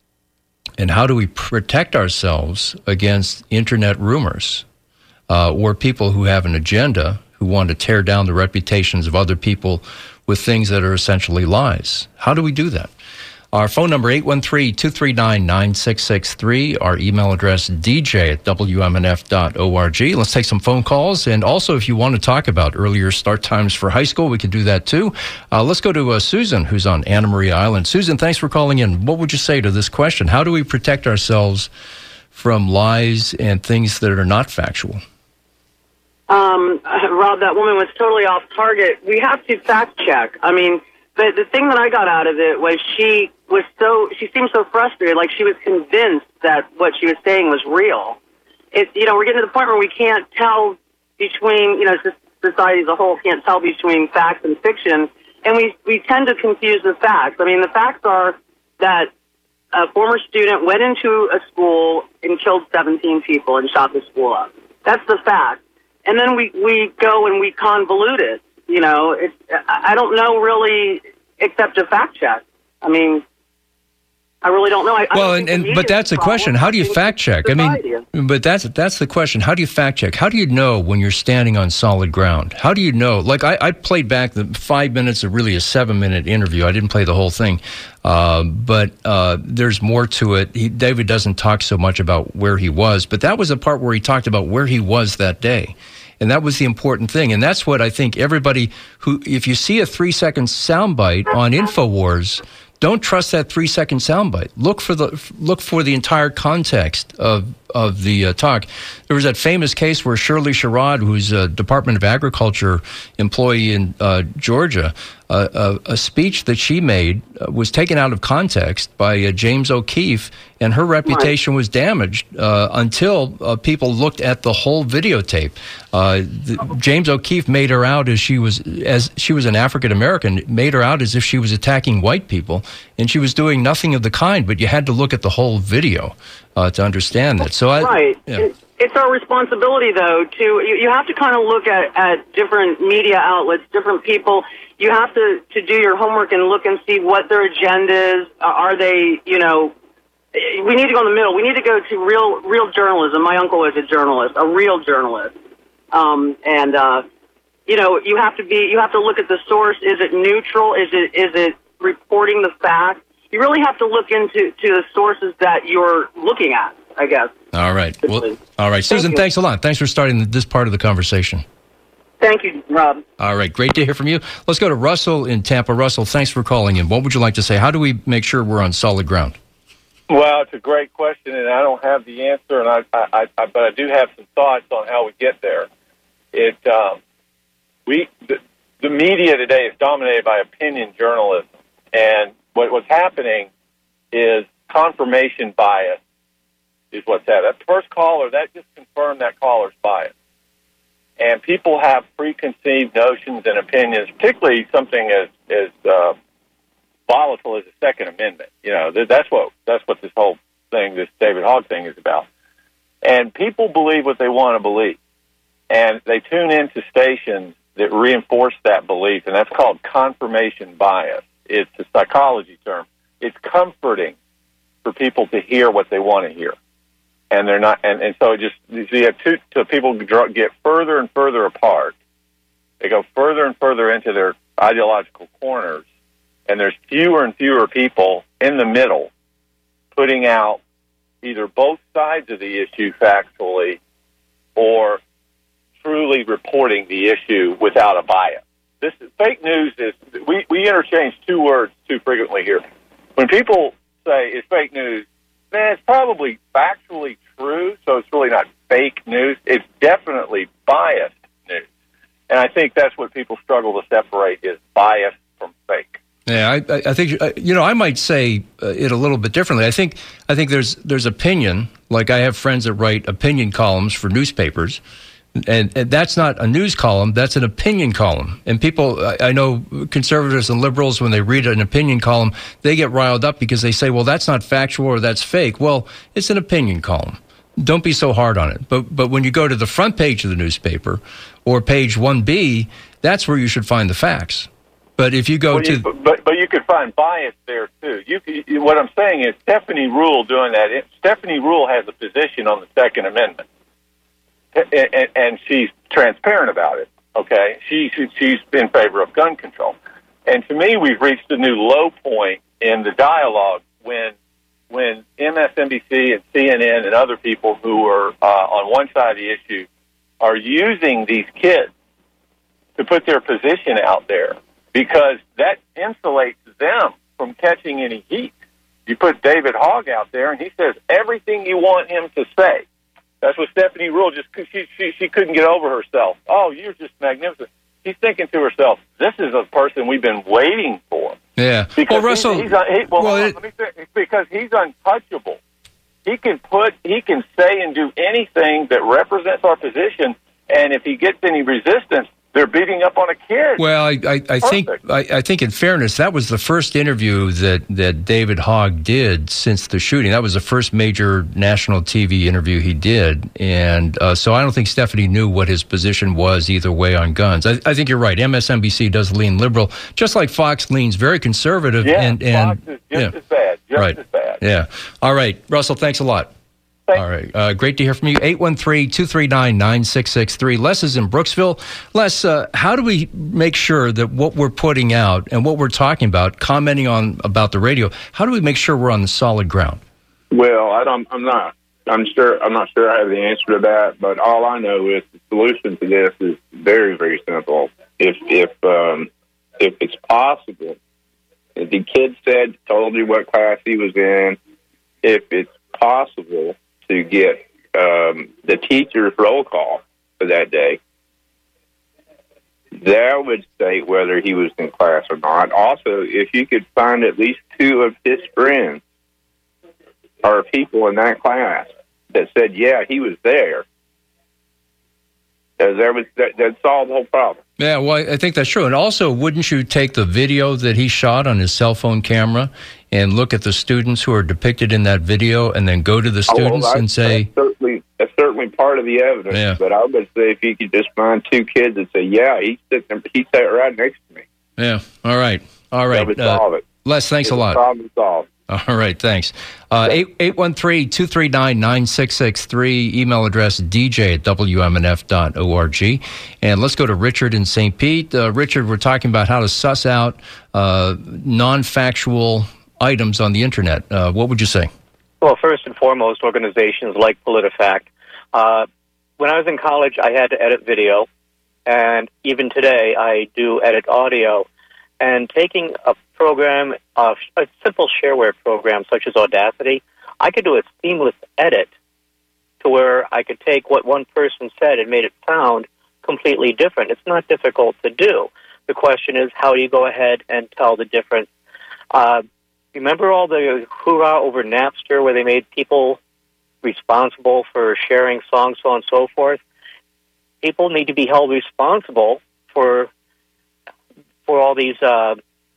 And how do we protect ourselves against internet rumors uh, or people who have an agenda, who want to tear down the reputations of other people with things that are essentially lies? How do we do that? Our phone number, eight one three, two three nine, nine six six three. Our email address, d j at w m n f dot org. Let's take some phone calls. And also, if you want to talk about earlier start times for high school, we can do that too. Uh, let's go to uh, Susan, who's on Anna Maria Island. Susan, thanks for calling in. What would you say to this question? How do we protect ourselves from lies and things that are not factual? Um, Rob, that woman was totally off target. We have to fact check. I mean, the the thing that I got out of it was she was so, she seemed so frustrated, like she was convinced that what she was saying was real. It, you know, we're getting to the point where we can't tell between, you know, society as a whole can't tell between facts and fiction, and we, we tend to confuse the facts. I mean, the facts are that a former student went into a school and killed seventeen people and shot the school up. That's the fact. And then we, we go and we convolute it. You know, it's, I don't know really, except a fact check. I mean, I really don't know. I, well, I and, and but that's the question. How do you fact check? I mean, but that's that's the question. How do you fact check? How do you know when you're standing on solid ground? How do you know? Like I, I played back the five minutes of really a seven minute interview. I didn't play the whole thing, uh, but uh, there's more to it. He, David doesn't talk so much about where he was, but that was a part where he talked about where he was that day. And that was the important thing. And that's what I think everybody who, if you see a three second soundbite on InfoWars, don't trust that three second soundbite. Look for the look for the entire context of of the uh, talk. There was that famous case where Shirley Sherrod, who's a Department of Agriculture employee in uh, Georgia, uh, a, a speech that she made uh, was taken out of context by uh, James O'Keefe, and her reputation was damaged uh, until uh, people looked at the whole videotape. Uh, the, James O'Keefe made her out as she was as she was an African American, made her out as if she was attacking white people, and she was doing nothing of the kind. But you had to look at the whole video uh, to understand that. So I, right. Yeah. It's our responsibility, though, to you, you have to kind of look at, at different media outlets, different people. You have to, to do your homework and look and see what their agenda is. Uh, are they, you know, we need to go in the middle. We need to go to real real journalism. My uncle was a journalist, a real journalist. Um, and, uh, you know, you have to be, you have to look at the source. Is it neutral? Is it is it reporting the facts? You really have to look into to the sources that you're looking at, I guess. All right. Well, all right. Susan, Thank thanks a lot. Thanks for starting this part of the conversation. Thank you, Rob. All right. Great to hear from you. Let's go to Russell in Tampa. Russell, thanks for calling in. What would you like to say? How do we make sure we're on solid ground? Well, it's a great question, and I don't have the answer, and I, I, I but I do have some thoughts on how we get there. It, um, we, the, the media today is dominated by opinion journalism, and what, what's happening is confirmation bias is what's happening. That first caller, that just confirmed that caller's bias. And people have preconceived notions and opinions, particularly something as, as uh, volatile as the Second Amendment. You know, that's what that's what this whole thing, this David Hogg thing is about. And people believe what they want to believe. And they tune into stations that reinforce that belief, and that's called confirmation bias. It's a psychology term. It's comforting for people to hear what they want to hear. And they're not, and, and so it just, so you have two, so people get further and further apart. They go further and further into their ideological corners, and there's fewer and fewer people in the middle putting out either both sides of the issue factually or truly reporting the issue without a bias. This is, fake news is, we, we interchange two words too frequently here. When people say it's fake news, man, it's probably factually true, so it's really not fake news. It's definitely biased news. And I think that's what people struggle to separate is bias from fake. Yeah, I, I think, you know, I might say uh, it a little bit differently. I think I think there's there's opinion. Like I have friends that write opinion columns for newspapers, and, and that's not a news column, that's an opinion column. And people, I, I know conservatives and liberals, when they read an opinion column, they get riled up because they say, well, that's not factual or that's fake. Well, it's an opinion column. Don't be so hard on it. But but when you go to the front page of the newspaper or page one B, that's where you should find the facts. But if you go well, to... You, but but you could find bias there, too. You, you, what I'm saying is Stephanie Ruhle doing that. It, Stephanie Ruhle has a position on the Second Amendment, and, and, and she's transparent about it, okay? She, she, she's in favor of gun control. And to me, we've reached a new low point in the dialogue when when M S N B C and C N N and other people who are uh, on one side of the issue are using these kids to put their position out there, because that insulates them from catching any heat. You put David Hogg out there, and he says everything you want him to say. That's what Stephanie Ruhle just she she, she couldn't get over herself. Oh, you're just magnificent. She's thinking to herself, "This is a person we've been waiting for." Yeah. Because well, Russell, he's, he's un, he, well, well on, it, let me say, because he's untouchable. He can put, he can say and do anything that represents our position, and if he gets any resistance, they're beating up on a kid. Well, I, I, I think I, I think in fairness, that was the first interview that, that David Hogg did since the shooting. That was the first major national T V interview he did. And uh, so I don't think Stephanie knew what his position was either way on guns. I, I think you're right. M S N B C does lean liberal, just like Fox leans very conservative. Yeah, and, and, Fox is just yeah. as bad. Just right. as bad. Yeah. All right. Russell, thanks a lot. All right. Uh, great to hear from you. eight one three, two three nine, nine six six three. Les is in Brooksville. Les, uh, how do we make sure that what we're putting out and what we're talking about, commenting on about the radio, how do we make sure we're on the solid ground? Well, I don't, I'm not. I'm sure. I'm not sure I have the answer to that. But all I know is the solution to this is very, very simple. If if um, if it's possible, if the kid said, told you what class he was in, if it's possible to get um, the teacher's roll call for that day, that would state whether he was in class or not. Also, if you could find at least two of his friends or people in that class that said, yeah, he was there, that was that, that solved the whole problem. Yeah, well, I think that's true. And also, wouldn't you take the video that he shot on his cell phone camera and look at the students who are depicted in that video and then go to the students oh, well, and say... That's certainly, that's certainly part of the evidence. Yeah. But I would say if you could just find two kids and say, yeah, he sat, he sat right next to me. Yeah, all right. All right. That would solve uh, it. Les, thanks It's a lot. Problem solved. All right, thanks. Uh, eight one three, two three nine, nine six six three, email address d j at w m n f dot org. And let's go to Richard in Saint Pete. Uh, Richard, we're talking about how to suss out uh, non-factual items on the Internet. Uh, what would you say? Well, first and foremost, organizations like PolitiFact. Uh, when I was in college, I had to edit video, and even today I do edit audio. And taking a program, uh, a simple shareware program such as Audacity, I could do a seamless edit to where I could take what one person said and made it sound completely different. It's not difficult to do. The question is, how do you go ahead and tell the difference? Uh, remember all the hoorah over Napster where they made people responsible for sharing songs, so on and so forth? People need to be held responsible for for all these, uh,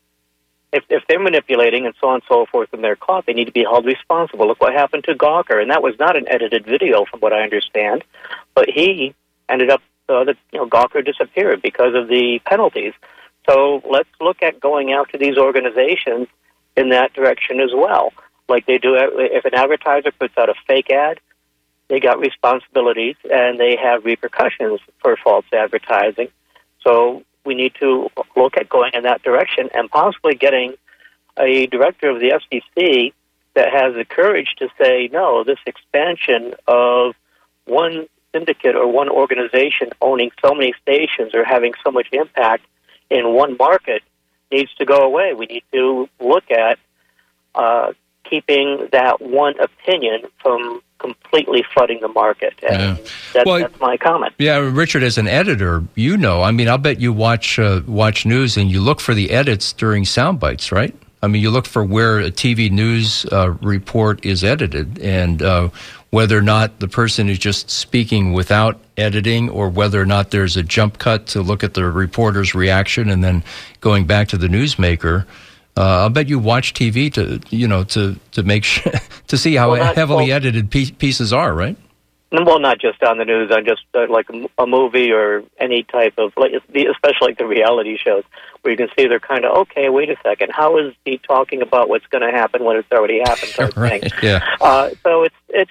if, if they're manipulating and so on and so forth and they're caught, they need to be held responsible. Look what happened to Gawker, and that was not an edited video from what I understand, but he ended up, uh, the, you know, Gawker disappeared because of the penalties. So let's look at going after these organizations in that direction as well. Like they do, if an advertiser puts out a fake ad, they got responsibilities and they have repercussions for false advertising. So we need to look at going in that direction and possibly getting a director of the F C C that has the courage to say, no, this expansion of one syndicate or one organization owning so many stations or having so much impact in one market needs to go away. We need to look at uh, keeping that one opinion from completely flooding the market. And yeah. that, well, that's my comment. Yeah, Richard, as an editor, you know, I mean, I'll bet you watch uh, watch news and you look for the edits during sound bites, right? I mean, you look for where a T V news uh, report is edited and uh, whether or not the person is just speaking without editing or whether or not there's a jump cut to look at the reporter's reaction and then going back to the newsmaker. Uh, I'll bet you watch T V to, you know, to, to make sure, to see how well, not, heavily well, edited piece, pieces are, right? Well, not just on the news, on just uh, like a, a movie or any type of, like, especially like the reality shows, where you can see they're kind of, okay, wait a second, how is he talking about what's going to happen when it's already happened? Type right, thing. yeah. Uh, so it's, it's,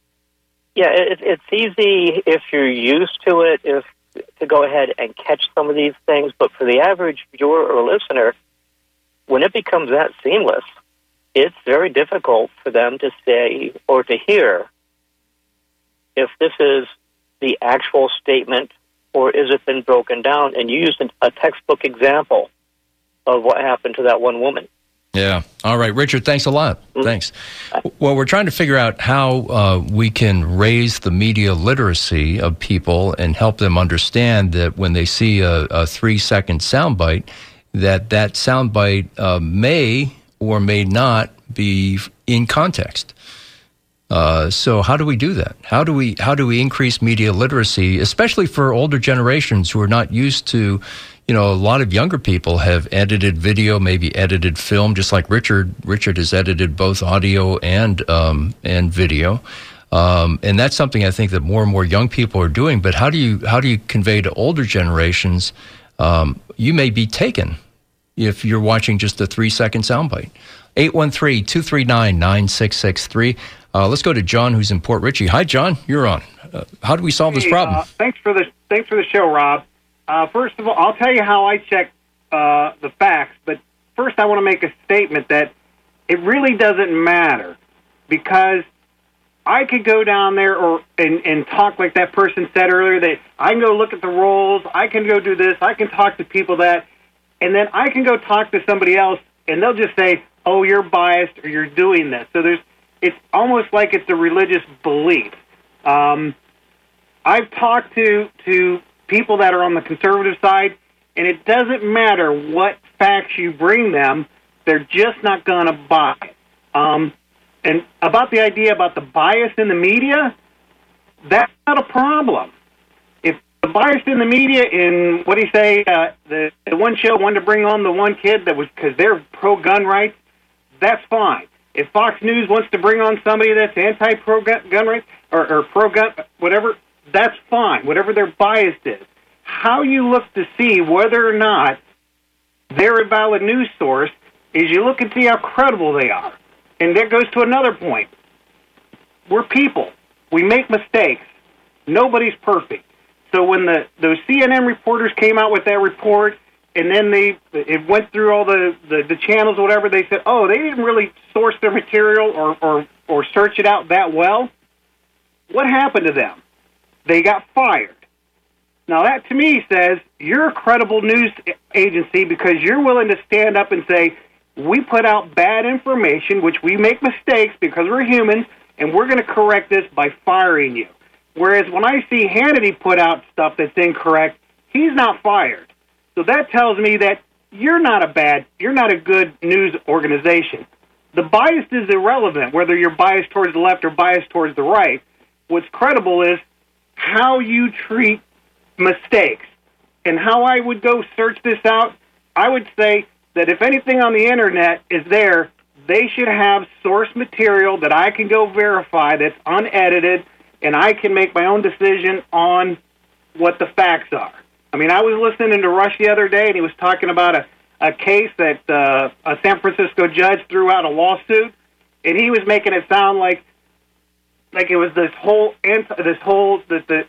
yeah, it, it's easy if you're used to it, if to go ahead and catch some of these things, but for the average viewer or listener, when it becomes that seamless, it's very difficult for them to say or to hear if this is the actual statement or is it been broken down. And you used a textbook example of what happened to that one woman. Yeah. All right, Richard, thanks a lot. Mm-hmm. Thanks. Well, we're trying to figure out how uh, we can raise the media literacy of people and help them understand that when they see a, a three-second soundbite, that that soundbite uh, may or may not be in context. Uh, so how do we do that? How do we how do we increase media literacy, especially for older generations who are not used to, you know, a lot of younger people have edited video, maybe edited film, just like Richard. Richard has edited both audio and um, and video. Um, and that's something I think that more and more young people are doing. But how do you how do you convey to older generations? Um, you may be taken if you're watching just a three-second soundbite. eight one three, two three nine, nine six six three. Uh, let's go to John, who's in Port Richey. Hi, John. You're on. Uh, how do we solve this hey, problem? Uh, thanks for the thanks for the show, Rob. Uh, first of all, I'll tell you how I check uh, the facts. But first, I want to make a statement that it really doesn't matter, because I could go down there or and, and talk like that person said earlier. That I can go look at the rolls. I can go do this. I can talk to people that, and then I can go talk to somebody else, and they'll just say, "Oh, you're biased or you're doing this." So there's. It's almost like it's a religious belief. Um, I've talked to to people that are on the conservative side, and it doesn't matter what facts you bring them, they're just not going to buy it. Um, and about the idea about the bias in the media, that's not a problem. If the bias in the media in, what do you say, uh, the, the one show wanted to bring on the one kid that was, because they're pro-gun rights, that's fine. If Fox News wants to bring on somebody that's anti-pro-gun rights, or, or pro-gun, whatever, that's fine, whatever their bias is. How you look to see whether or not they're a valid news source is you look and see how credible they are. And that goes to another point. We're people. We make mistakes. Nobody's perfect. So when the those C N N reporters came out with that report, and then they it went through all the, the, the channels or whatever, they said, oh, they didn't really source their material or, or, or search it out that well. What happened to them? They got fired. Now, that to me says you're a credible news agency because you're willing to stand up and say, we put out bad information, which we make mistakes because we're humans, and we're going to correct this by firing you. Whereas when I see Hannity put out stuff that's incorrect, he's not fired. So that tells me that you're not a bad, you're not a good news organization. The bias is irrelevant, whether you're biased towards the left or biased towards the right. What's credible is how you treat mistakes. And how I would go search this out, I would say that if anything on the internet is there, they should have source material that I can go verify that's unedited, and I can make my own decision on what the facts are. I mean, I was listening to Rush the other day, and he was talking about a, a case that uh, a San Francisco judge threw out a lawsuit, and he was making it sound like like it was this whole this whole that the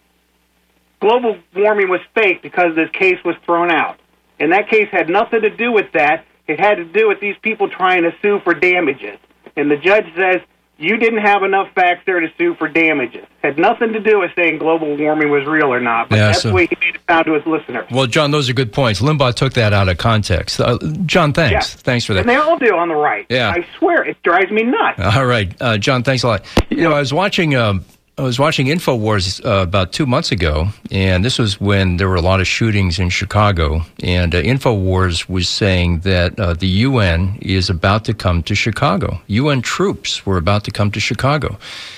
global warming was fake because this case was thrown out. And that case had nothing to do with that. It had to do with these people trying to sue for damages. And the judge says, you didn't have enough facts there to sue for damages. Had nothing to do with saying global warming was real or not. But Yeah, that's so- the way he made it sound to his listeners. Well, John, those are good points. Limbaugh took that out of context. Uh, John, thanks. Yeah. Thanks for that. And they all do on the right. Yeah. I swear, it drives me nuts. All right, uh, John, thanks a lot. You know, I was watching. Um, I was watching InfoWars uh, about two months ago, and this was when there were a lot of shootings in Chicago. And uh, InfoWars was saying that uh, the U N is about to come to Chicago. U N troops were about to come to Chicago.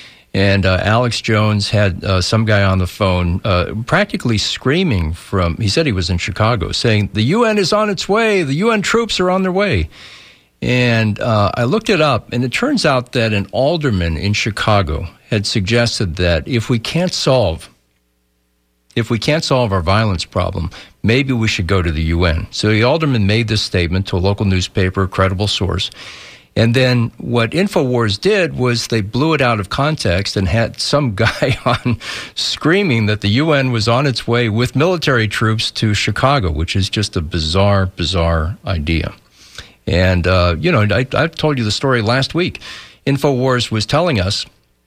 And uh, Alex Jones had uh, some guy on the phone uh, practically screaming from, he said he was in Chicago, saying, the U N is on its way, the U N troops are on their way. And uh, I looked it up, and it turns out that an alderman in Chicago had suggested that if we can't solve, if we can't solve our violence problem, maybe we should go to the U N. So the alderman made this statement to a local newspaper, a credible source. And then what InfoWars did was they blew it out of context and had some guy on screaming that the U N was on its way with military troops to Chicago, which is just a bizarre, bizarre idea. And, uh, you know, I, I told you the story last week. InfoWars was telling us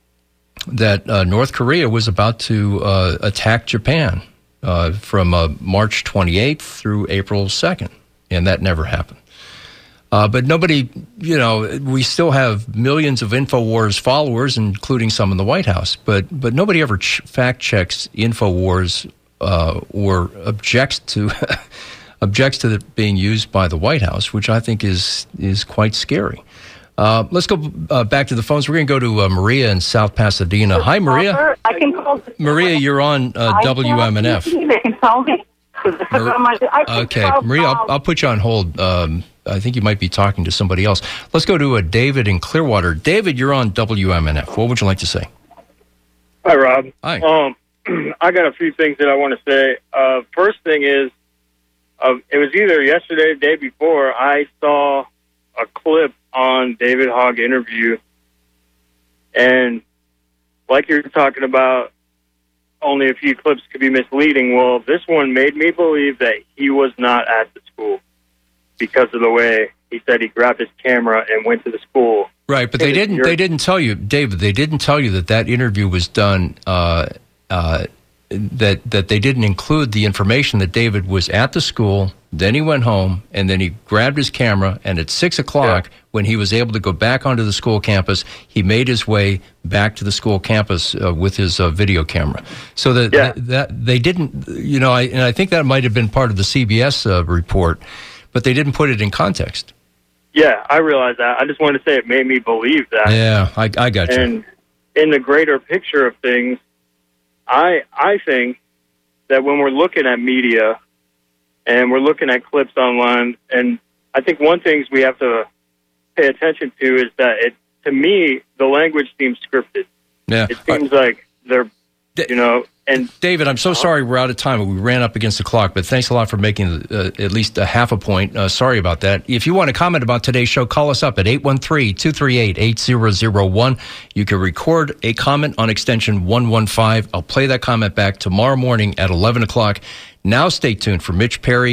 that uh, North Korea was about to uh, attack Japan uh, from uh, March twenty-eighth through April second, and that never happened. Uh, but nobody, you know, we still have millions of InfoWars followers, including some in the White House, but but nobody ever ch- fact checks InfoWars uh, or objects to objects to it being used by the White House, which I think is is quite scary. Uh, let's go uh, back to the phones. We're going to go to uh, Maria in South Pasadena. Hi, Maria. I can call. Maria, you're on uh, W M N F. They can tell me. Okay, Maria, I'll, I'll put you on hold. Um, I think you might be talking to somebody else. Let's go to uh, David in Clearwater. David, you're on W M N F. What would you like to say? Hi, Rob. Hi. Um, I got a few things that I want to say. Uh, first thing is, uh, it was either yesterday or the day before, I saw a clip on David Hogg interview, and like you're talking about, only a few clips could be misleading. Well, this one made me believe that he was not at the school because of the way he said he grabbed his camera and went to the school. Right, but they didn't. They didn't tell you, David. They didn't tell you that that interview was done. Uh, uh, that that they didn't include the information that David was at the school. Then he went home, and then he grabbed his camera, and at six o'clock, yeah. when he was able to go back onto the school campus, he made his way back to the school campus uh, with his uh, video camera. So that, Yeah. that, that they didn't, you know, I, and I think that might have been part of the C B S uh, report, but they didn't put it in context. Yeah, I realize that. I just wanted to say it made me believe that. Yeah, I, I got you. And in the greater picture of things, I I think that when we're looking at media and we're looking at clips online, and I think one thing we have to pay attention to is that it, to me, the language seems scripted. Yeah. It seems like they're, you know, and David, I'm so sorry we're out of time. We ran up against the clock, but thanks a lot for making uh, at least a half a point. Uh, sorry about that. If you want to comment about today's show, call us up at eight one three, two three eight, eight zero zero one. You can record a comment on extension one one five. I'll play that comment back tomorrow morning at eleven o'clock. Now stay tuned for Mitch Perry.